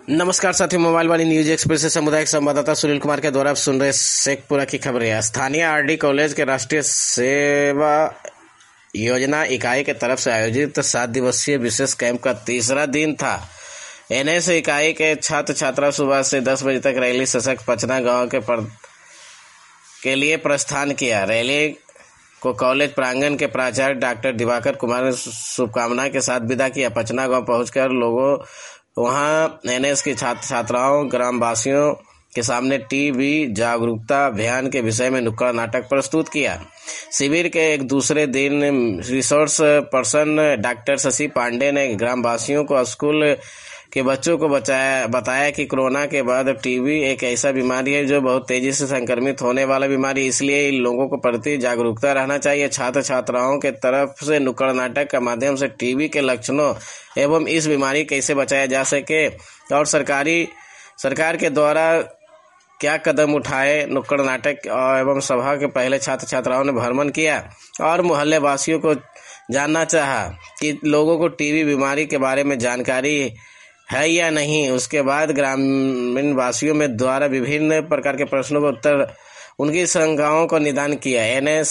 नमस्कार साथियों, मोबाइल वाली न्यूज एक्सप्रेस से सामुदायिक संवाददाता सुनील कुमार के द्वारा आप सुन रहे शेखपुरा की खबरें। स्थानीय आरडी कॉलेज के राष्ट्रीय सेवा योजना इकाई के तरफ से आयोजित 7 दिवसीय विशेष कैंप का तीसरा दिन था। एनएस इकाई के छात्र छात्रा सुबह से 10 बजे तक रैली सशक्त पचना गांव के लिए प्रस्थान किया। रैली को कॉलेज प्रांगण के प्राचार्य डॉक्टर दिवाकर कुमार ने शुभकामना के साथ विदा किया। पचना गांव पहुंचकर लोगों वहां एनएस की छात्र छात्राओं ग्रामवासियों के सामने टीबी जागरूकता अभियान के विषय में नुक्कड़ नाटक प्रस्तुत किया। शिविर के एक दूसरे दिन resource person doctor Shashi Pandey ने ग्रामवासियों को स्कूल के बच्चों को बताया कि कोरोना के बाद टीबी एक ऐसा बीमारी है जो बहुत तेजी से संक्रमित होने वाला बीमारी, इसलिए इन लोगों को प्रति जागरूकता रहना चाहिए। छात्र छात्राओं के तरफ से नुक्कड़ नाटक के माध्यम से टीबी के लक्षणों एवं इस बीमारी कैसे बचाया जा सके और सरकार के द्वारा क्या कदम उठाए, नुक्कड़ नाटक एवं सभा के पहले छात्र छात्राओं ने भ्रमण किया और मोहल्ले वासियों को जानना चाहा कि लोगों को टीबी बीमारी के बारे में जानकारी है या नहीं। उसके बाद ग्रामीण वासियों में द्वारा विभिन्न प्रकार के प्रश्नों का उत्तर उनकी शंकाओं को निदान किया।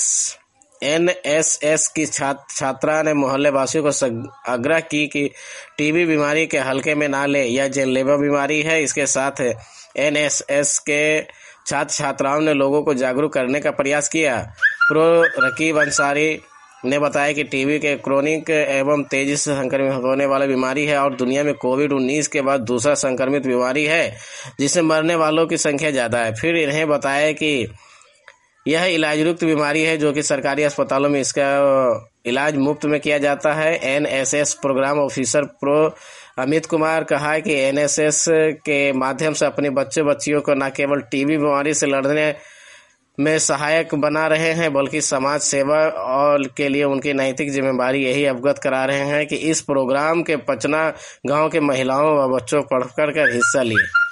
एनएसएस की छात्रा ने मोहल्ले वासियों को आग्रह की कि टीबी बीमारी के हल्के में ना ले, यह जानलेवा बीमारी है। इसके साथ एनएसएस के छात्र छात्राओं ने लोगों को जागरूक करने का प्रयास किया। प्रो रकीब अंसारी ने बताया कि टीबी के क्रोनिक एवं तेजी से संक्रमित होने वाली बीमारी है और दुनिया में कोविड-19 के बाद दूसरा संक्रमित बीमारी है जिससे मरने वालों की संख्या ज़्यादा है। फिर इन्हें बताया कि यह इलाज-युक्त बीमारी है जो कि सरकारी अस्पतालों में इसका इलाज मुफ्त में किया जाता है। NSS programme officer pro Amit Kumar कहा कि एनएसएस के माध्यम से अपने बच्चे बच्चियों को न केवल टीबी बीमारी से लड़ने में सहायक बना रहे हैं बल्कि समाज सेवा और के लिए उनकी नैतिक जिम्मेदारी यही अवगत करा रहे हैं कि इस प्रोग्राम के पचना गांव के महिलाओं व बच्चों बढ़ कर हिस्सा लिए।